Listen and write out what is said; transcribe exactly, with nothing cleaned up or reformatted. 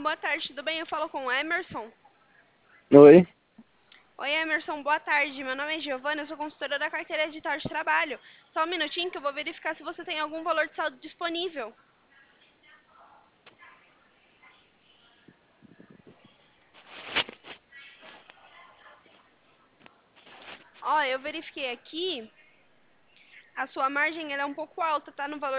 boa tarde, tudo bem? Eu falo com o Emerson. Oi, Oi, Emerson, boa tarde. Meu nome é Giovana, eu sou consultora da carteira edital de trabalho. Só um minutinho que eu vou verificar se você tem algum valor de saldo disponível. Ó, eu verifiquei aqui, a sua margem ela é um pouco alta, tá no valor